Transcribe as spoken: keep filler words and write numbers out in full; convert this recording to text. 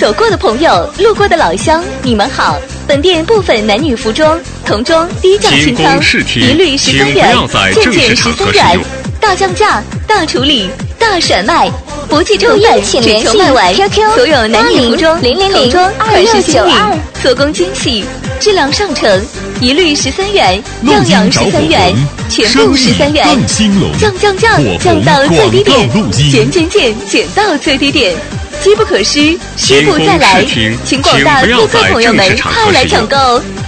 走过的朋友，路过的老乡，你们好。本店部分男女服装、童装低价清仓，一律十三元，件件十三元，大降价、大处理、大甩卖。不计成本，只求卖完。Q Q 所有男女服装、童装款式新颖，做工精细，质量上乘，一律十三元，样样十三元，全部十三元，降降降，降到最低点，减减减，减到最低点。机不可失，失不再来，请广大顾客朋友们快来抢购。